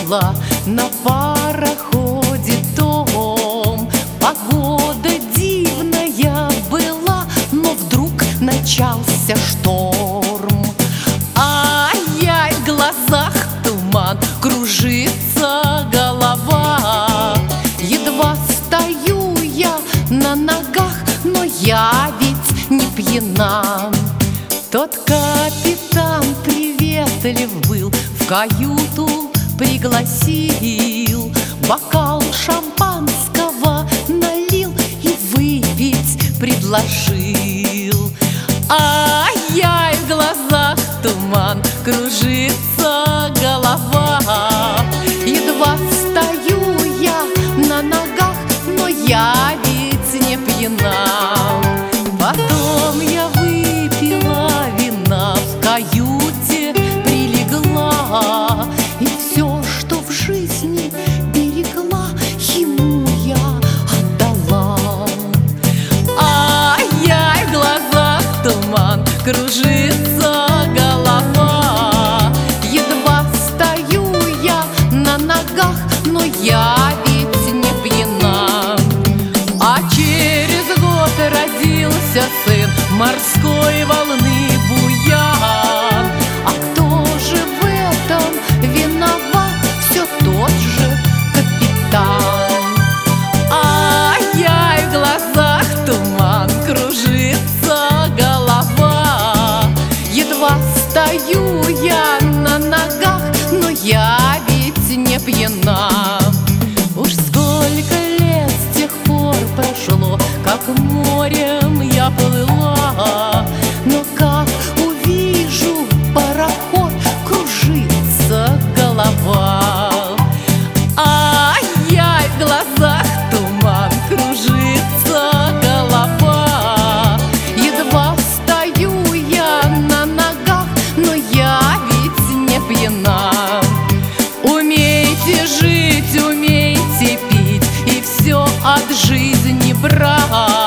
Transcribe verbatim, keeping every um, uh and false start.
ехала на пароходе том. Погода дивная была, но вдруг начался шторм. Ай-яй, в глазах туман, кружится голова. Едва стою я на ногах, но я ведь не пьяна. Тот капитан приветлив был, в каюту пригласил, бокал шампанского налил и выпить предложил. Ай-яй, в глазах туман, кружится голова. Едва стою я на ногах, но я ведь не пьяна. Потом я выпила вина, в каюте прилегла, и все, что в жизни берегла, ему я отдала. Ай-яй, в глазах туман, кружится голова. Едва стою я на ногах, но я ведь не пьяна. А через год родился сын, морской волны буян. А кто же в этом виноват? Все тот же капитан. Ай-яй, в глазах туман, кружится голова. Едва стою я на ногах, но я ведь не пьяна. Уж сколько лет с тех пор прошло, как морем я плыла, но как увижу пароход, кружится голова. Ай-яй, в глазах туман, кружится голова. Едва стою я на ногах, но я ведь не пьяна. Умейте жить, умейте пить и все от жизни брать.